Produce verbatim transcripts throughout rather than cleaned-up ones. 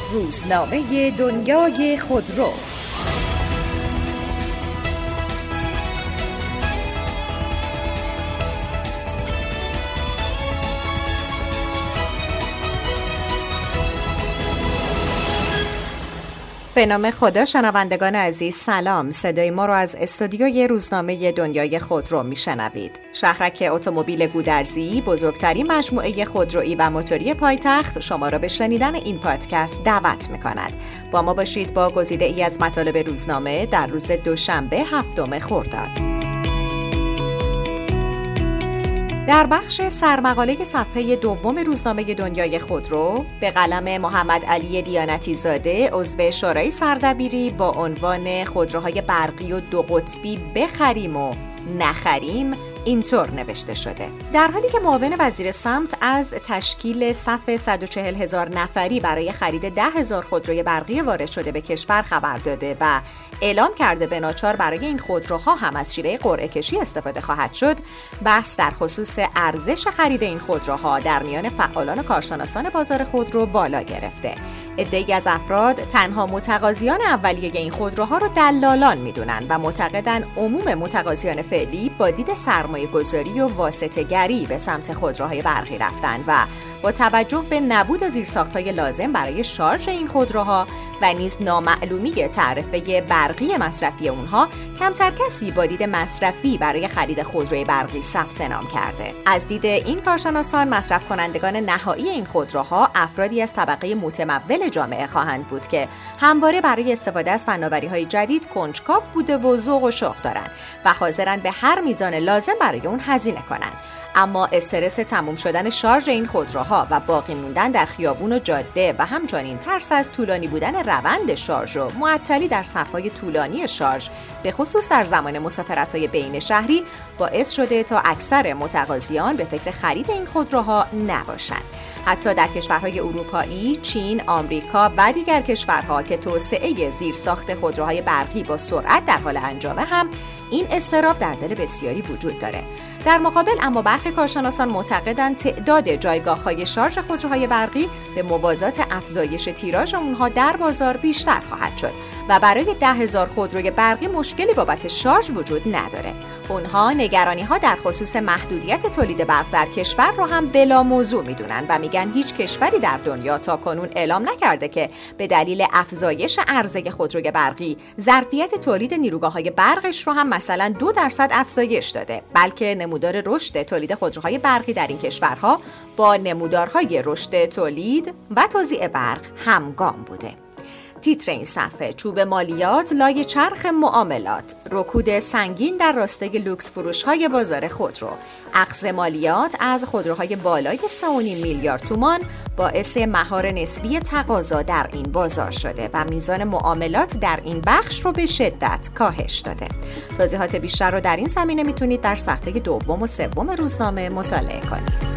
روزنامه دنیای خودرو. به نام خدا. شنوندگان عزیز سلام. صدای ما رو از استودیوی روزنامه دنیای خودرو میشنوید. شهرک اتومبیل گودرزی، بزرگترین مجموعه خودرویی و موتوری پایتخت، شما را به شنیدن این پادکست دعوت میکند. با ما باشید با گزیده ای از مطالب روزنامه در روز دوشنبه هفتم خرداد. در بخش سرمقاله صفحه دوم روزنامه دنیای خودرو به قلم محمد علی دیانتی زاده، عضو شورای سردبیری، با عنوان خودروهای برقی و دو قطبی بخریم و نخریم اینطور نوشته شده: در حالی که معاون وزیر سمت از تشکیل صف صد و چهل هزار نفری برای خرید ده هزار خودروی برقی وارد شده به کشور خبر داده و اعلام کرده به ناچار برای این خودروها هم از شیوه قرعه کشی استفاده خواهد شد، بحث در خصوص ارزش خرید این خودروها در میان فعالان و کارشناسان بازار خودرو بالا گرفته. عده‌ای از افراد تنها متقاضیان اولیه این خودروها رو دلالان میدونن و معتقدن عموم متقاضیان فعلی با دید سرمایه گذاری و واسطه گری به سمت خودروهای برقی رفتن و با توجه به نبود زیرساخت‌های لازم برای شارژ این خودروها و نیز نامعلومی تعرفه برقی مصرفی اونها، کمتر کسی با دید مصرفی برای خرید خودروی برقی ثبت نام کرده. از دید این کارشناسان، مصرف کنندگان نهایی این خودروها افرادی از طبقه متمول جامعه خواهند بود که همواره برای استفاده از فناوری‌های جدید کنجکاو بوده و ذوق و شوق دارن و حاضرن به هر میزان لازم برای اون هزینه کنن. اما استرس تموم شدن شارژ این خودروها و باقی موندن در خیابون و جاده و همچنین ترس از طولانی بودن روند شارژ و معطلی در صف‌های طولانی شارژ، به خصوص در زمان مسافرت‌های بین شهری، باعث شده تا اکثر متقاضیان به فکر خرید این خودروها نباشند. حتی در کشورهای اروپایی، چین، آمریکا و دیگر کشورها که توسعه زیرساخت خودروهای برقی با سرعت در حال انجامه هم این اضطراب در دل بسیاری وجود داره. در مقابل اما برخی کارشناسان معتقدند تعداد جایگاه‌های شارژ خودروهای برقی به موازات افزایش تیراژ اونها در بازار بیشتر خواهد شد و برای ده هزار خودروی برقی مشکلی بابت شارژ وجود نداره. اونها نگرانی‌ها در خصوص محدودیت تولید برق در کشور رو هم بلا موضوع میدونن و میگن هیچ کشوری در دنیا تاکنون اعلام نکرده که به دلیل افزایش عرضه خودروی برقی ظرفیت تولید نیروگاه‌های برقش رو هم مثلا دو درصد افزایش داده، بلکه نمودار رشد تولید خودروهای برقی در این کشورها با نمودارهای رشد تولید و توزیع برق همگام بوده. تیتر این صفحه: چوب مالیات لای چرخ معاملات، رکود سنگین در راستای لوکس فروش‌های بازار خودرو. اخذ مالیات از خودروهای بالای سه و نیم میلیارد تومان باعث مهار نسبی تقاضا در این بازار شده و میزان معاملات در این بخش رو به شدت کاهش داده. توضیحات بیشتر رو در این زمینه میتونید در صفحه دوم و سوم روزنامه مطالعه کنید.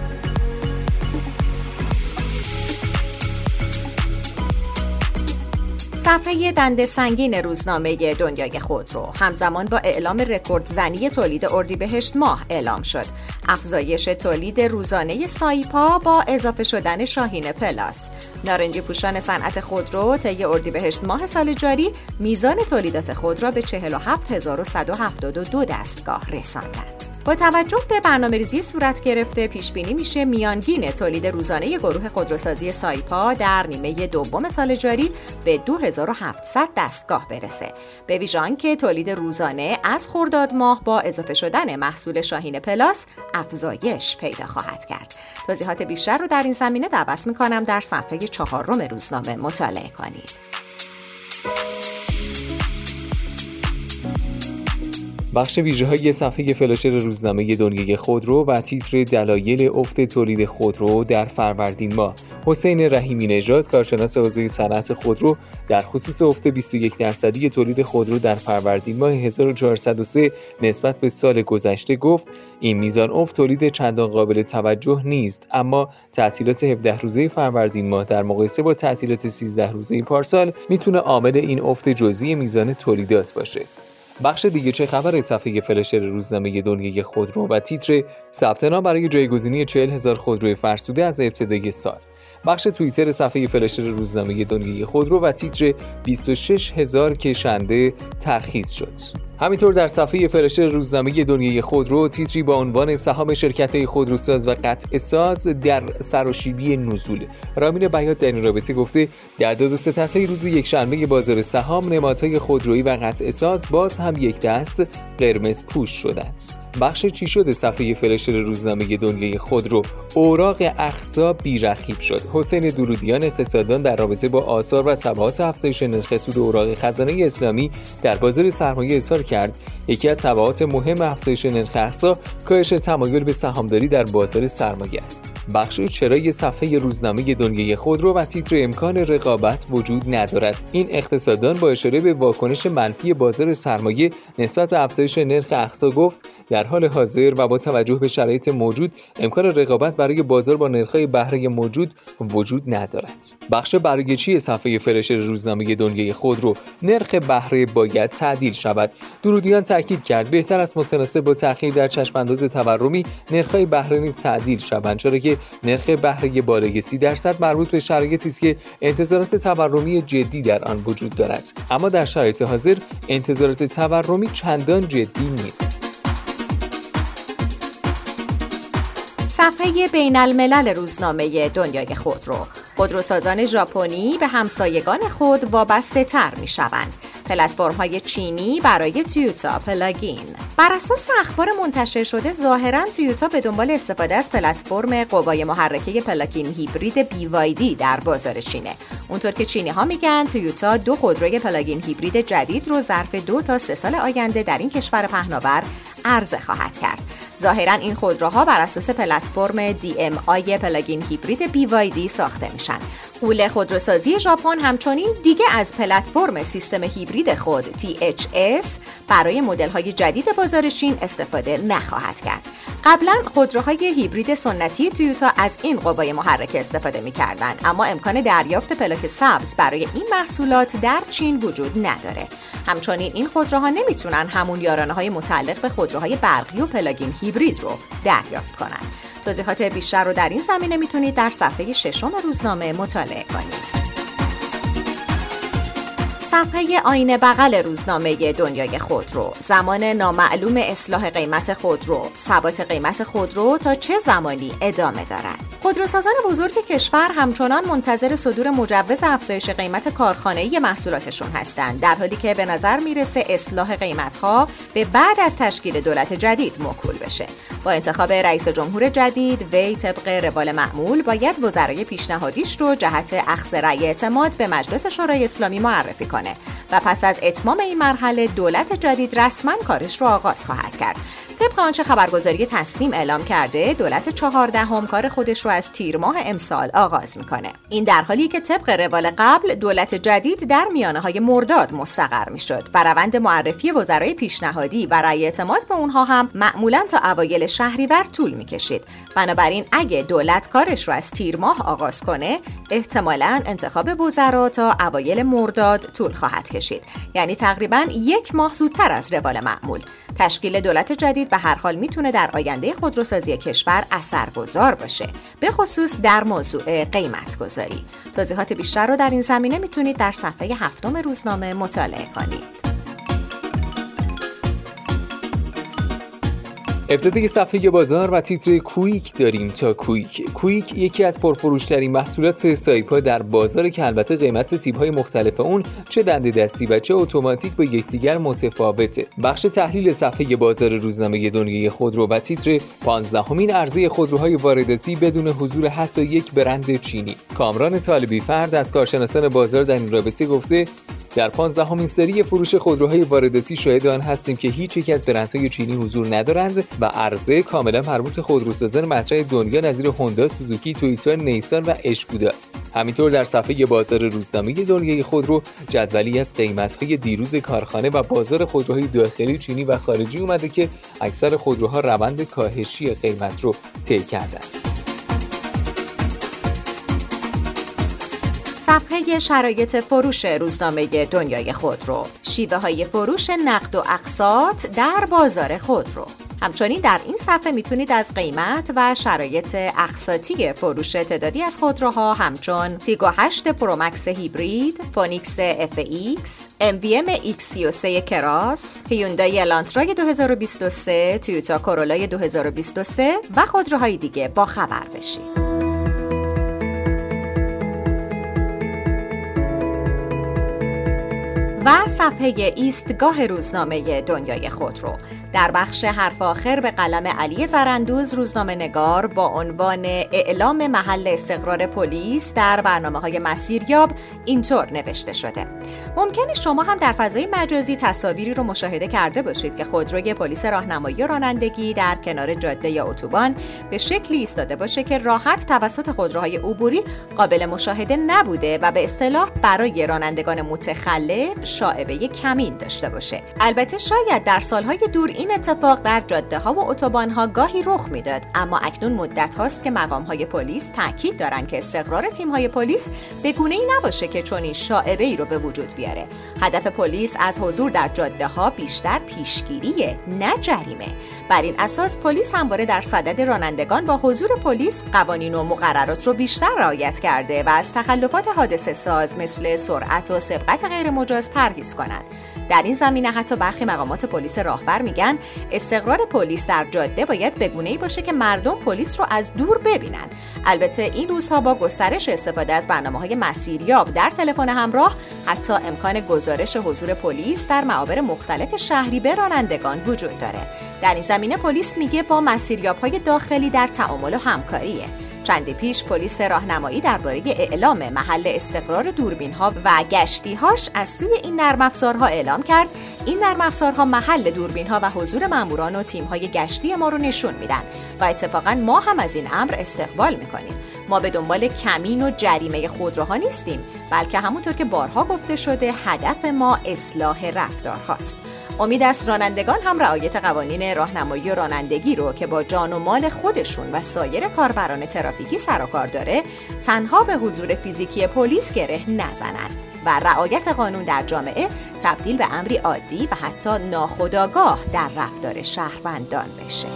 صفحه دنده سنگین روزنامه دنیای خودرو همزمان با اعلام رکوردزنی تولید اردیبهشت ماه اعلام شد. افزایش تولید روزانه سایپا با اضافه شدن شاهین پلاس. نارنجی پوشان صنعت خودرو طی اردیبهشت ماه سال جاری میزان تولیدات خود را به چهل و هفت هزار و صد و هفتاد و دو دستگاه رساندند. با توجه به برنامه‌ریزی صورت گرفته، پیش بینی میشه میانگین تولید روزانه گروه خودروسازی سایپا در نیمه دوم سال جاری به دو هزار و هفتصد دستگاه برسه. به ویژه آنکه تولید روزانه از خرداد ماه با اضافه شدن محصول شاهین پلاس افزایش پیدا خواهد کرد. توضیحات بیشتر رو در این زمینه دعوت میکنم در صفحه چهارم روزنامه مطالعه کنید. بخش ویژه‌های صفحه فلاشر روزنامه دنیای خودرو و تیتر دلایل افت تولید خودرو در فروردین ماه. حسین رحیمی نژاد، کارشناس حوزه صنعت خودرو، در خصوص افت بیست و یک درصدی تولید خودرو در فروردین ماه هزار و چهارصد و سه نسبت به سال گذشته گفت: این میزان افت تولید چندان قابل توجه نیست، اما تعطیلات هفده روزه فروردین ماه در مقایسه با تعطیلات سیزده روزه پارسال میتونه عامل این افت جزئی میزان تولیدات باشه. بخش دیگه چه خبر صفحه فلاشر روزنامه دنیای خودرو و تیتر ثبت نام برای جایگزینی چهل هزار خودروی فرسوده از ابتدای سال. بخش توییتر صفحه فلاشر روزنامه دنیای خودرو و تیتر بیست و شش هزار کشنده ترخیص شد. همینطور در صفحه فلاشر روزنامه دنیای خودرو تیتری با عنوان سهام شرکت‌های خودروساز و قطع ساز در سراشیبی نزول. رامین بیات در این رابطه گفته در داد و ستدهای روز یکشنبه بازار سهام نمادهای خودرویی و قطع ساز باز هم یک دست قرمز پوش شدند. بخش چی شده صفحه فلاشر روزنامه دنیای خودرو اوراق اقسا بی‌رقیب شد. حسین درودیان اقتصاددان در رابطه با آثار و تبعات افزایش نرخ سود اوراق خزانه اسلامی در بازار سرمایه اظهار کرد یکی از تبعات مهم افزایش نرخ اقسا کاهش تمایل به سهامداری در بازار سرمایه است. بخش چرای صفحه روزنامه دنیای خودرو و تیتر امکان رقابت وجود ندارد. این اقتصاددان با اشاره به واکنش منفی بازار سرمایه نسبت به افزایش نرخ اقسا گفت در حال حاضر و با توجه به شرایط موجود امکان رقابت برای بازار با نرخ‌های بهره موجود وجود ندارد. بخش برای چی صفحه فلاشر روزنامه دنیای خودرو نرخ بهره باید تعدیل شود. درودیان تاکید کرد بهتر است متناسب با تأخیر در چشم‌انداز تورمی نرخ‌های بهره نیز تعدیل شوند، چرا که نرخ بهره بالای سی درصد مربوط به شرایطی است که انتظارات تورمی جدی در آن وجود دارد، اما در شرایط حاضر انتظارات تورمی چندان جدی نیست. صفحه بین الملل روزنامه دنیای خودرو. خودروسازان ژاپنی به همسایگان خود وابسته تر می شوند. پلتفرم‌های چینی برای تویوتا پلاگین. بر اساس اخبار منتشر شده ظاهراً تویوتا به دنبال استفاده از پلتفرم قوای محرکه پلاگین هیبرید بی وای دی در بازار چینه. اونطور که چینی‌ها میگن تویوتا دو خودروی پلاگین هیبرید جدید رو ظرف دو تا سه سال آینده در این کشور پهناور عرضه خواهد کرد. ظاهراً این خودروها بر اساس پلتفرم دی ام آی پلاگین هیبرید بی وای دی ساخته میشن. غول خودروسازی ژاپن همچنین دیگه از پلتفرم سیستم هیبرید خود تی اچ اس برای مدل‌های جدید بازار چین استفاده نخواهد کرد. قبلا خودروهای هیبرید سنتی تویوتا از این قوای محرکه استفاده می‌کردند، اما امکان دریافت پلاک سبز برای این محصولات در چین وجود نداره. همچنین این خودروها نمیتونن همون یارانه‌های متعلق به خودروهای برقی و پلاگین هیبرید رو دریافت کنن. توضیحات بیشتر رو در این زمینه میتونید در صفحه ششم روزنامه مطالعه کنید. صفحه آینه بغل روزنامه دنیای خودرو. زمان نامعلوم اصلاح قیمت خودرو. ثبات قیمت خودرو تا چه زمانی ادامه دارد؟ خودروسازان بزرگ کشور همچنان منتظر صدور مجوز افزایش قیمت کارخانه‌ای محصولاتشون هستند، در حالی که به نظر میرسه اصلاح قیمت‌ها به بعد از تشکیل دولت جدید موکول بشه. با انتخاب رئیس جمهور جدید، وی طبق روال معمول باید وزرای پیشنهادیش رو جهت اخذ رأی اعتماد به مجلس شورای اسلامی معرفی کنه و پس از اتمام این مرحله دولت جدید رسما کارش رو آغاز خواهد کرد. طبق آنچه خبرگزاری تسنیم اعلام کرده، دولت چهاردهم کار خودش رو از تیر ماه امسال آغاز میکنه. این در حالی که طبق روال قبل دولت جدید در میانه‌های مرداد مستقر میشد و روند معرفی وزرای پیشنهادی و رأی اعتماد به اونها هم معمولاً تا اوایل شهریور طول میکشید. بنابراین اگه دولت کارش رو از تیر ماه آغاز کنه، احتمالاً انتخاب وزرا تا اوایل مرداد طول خواهد کشید. یعنی تقریباً یک ماه زودتر از روال معمول. تشکیل دولت جدید به هر حال میتونه در آینده خودروسازی کشور اثرگذار باشه، به خصوص در موضوع قیمت گذاری. توضیحات بیشتر رو در این زمینه میتونید در صفحه هفتم روزنامه مطالعه کنید. ابتدای صفحه بازار و تیتر کویک داریم تا کویک. کویک یکی از پرفروشترین محصولات سایپا در بازار که البته قیمت تیپ‌های مختلف اون چه دنده دستی و چه اتوماتیک با یکدیگر متفاوته. بخش تحلیل صفحه بازار روزنامه دنیای خودرو و تیتر پانزدهمین عرضه خودروهای وارداتی بدون حضور حتی یک برند چینی. کامران طالبی فرد از کارشناسان بازار در این رابطه گفته در پانزدهمین سری فروش خودروهای وارداتی شاهد آن هستیم که هیچ یک از برندهای چینی حضور ندارند و عرضه کاملا مربوط خودروسازان مطرح دنیا نظیر هوندا، سوزوکی، تویوتا، نیسان و اشکودا است. همینطور در صفحه بازار روزنامه دنیای خودرو جدولی از قیمت‌های دیروز کارخانه و بازار خودروهای داخلی چینی و خارجی اومده که اکثر خودروها روند کاهشی قیمت رو طی کردند. صفحه شرایط فروش روزنامه دنیای خودرو. شیوه های فروش نقد و اقساط در بازار خودرو. همچنین در این صفحه میتونید از قیمت و شرایط اقساطی فروش تعدادی از خودروها همچون تیگو هشت پرو مکس هیبرید، فونیکس اف ایکس، ام وی ام ایکس سی و سه کراس، هیوندای الانترا دو هزار و بیست و سه، تویوتا کورولای دو هزار و بیست و سه و خودروهای دیگه با خبر بشید. و صفحه ایستگاه روزنامه دنیای خودرو. در بخش حرف آخر به قلم علی زراندوز روزنامه نگار با عنوان اعلام محل استقرار پلیس در برنامه‌های مسیریاب اینطور نوشته شده: ممکنه شما هم در فضای مجازی تصاویری رو مشاهده کرده باشید که خودروی پلیس راهنمایی و رانندگی در کنار جاده یا اتوبان به شکلی ایستاده باشه که راحت توسط خودروهای عبوری قابل مشاهده نبوده و به اصطلاح برای رانندگان متخلف شائبه کمین داشته باشه. البته شاید در سالهای دور این اتفاق در جاده‌ها و اتوبان‌ها گاهی رخ میداد، اما اکنون مدت هاست که مقام‌های پلیس تاکید دارن که استقرار تیم‌های پلیس به گونه‌ای نباشه که چنین شائبه‌ای رو به وجود بیاره. هدف پلیس از حضور در جاده‌ها بیشتر پیشگیریه، نه جریمه. بر این اساس پلیس همواره در صدد رانندگان با حضور پلیس قوانین و مقررات رو بیشتر رعایت کرده و از تخلفات حادثه ساز مثل سرعت و سبقت غیر مجاز پرهیز کنند. در این زمینه حتی برخی مقامات پلیس راهور میگن استقرار پلیس در جاده باید به گونه‌ای باشه که مردم پلیس رو از دور ببینن. البته این روزها با گسترش استفاده از برنامه‌های مسیریاب در تلفن همراه حتی امکان گزارش حضور پلیس در معابر مختلف شهری به رانندگان وجود داره. در این زمینه پلیس میگه با مسیریاب‌های داخلی در تعامل و همکاریه. چندی پیش پلیس راهنمایی درباره اعلام محل استقرار دوربین‌ها و گشتی‌هاش از سوی این نرم افزارها اعلام کرد این نرم افزارها محل دوربین‌ها و حضور ماموران و تیم‌های گشتی ما رو نشون میدن و اتفاقاً ما هم از این امر استقبال می‌کنیم. ما به دنبال کمین و جریمه خودروها نیستیم، بلکه همونطور که بارها گفته شده هدف ما اصلاح رفتارهاست. امید است رانندگان هم رعایت قوانین راهنمایی و رانندگی رو که با جان و مال خودشون و سایر کاربران ترافیکی سر و کار داره تنها به حضور فیزیکی پلیس گره نزنن و رعایت قانون در جامعه تبدیل به امری عادی و حتی ناخودآگاه در رفتار شهروندان بشه.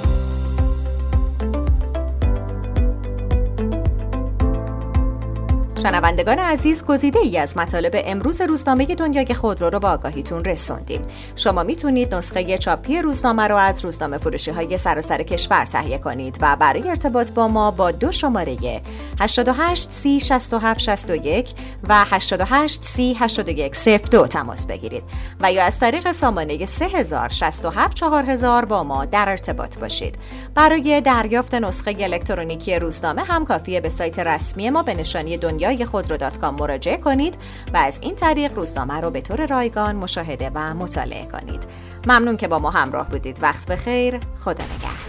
شنوندگان عزیز، گزیده ای از مطالب امروز روزنامه دنیای خودرو رو با آگاهیتون رسوندیم. شما میتونید نسخه چاپی روزنامه رو از روزنامه فروشی های سراسر کشور تهیه کنید و برای ارتباط با ما با دو شماره هشت هشت سی شصت و هفت شصت و یک و هشت هشت سی هشتاد و یک صفر دو تماس بگیرید و یا از طریق سامانه سه هزار شصت و هفت چهار هزار با ما در ارتباط باشید. برای دریافت نسخه الکترونیکی روزنامه هم کافیه به سایت رسمی ما به نشانی دنیا خودرو دات کام مراجعه کنید و از این طریق روزنامه رو به طور رایگان مشاهده و مطالعه کنید. ممنون که با ما همراه بودید. وقت بخیر. خدا نگهدار.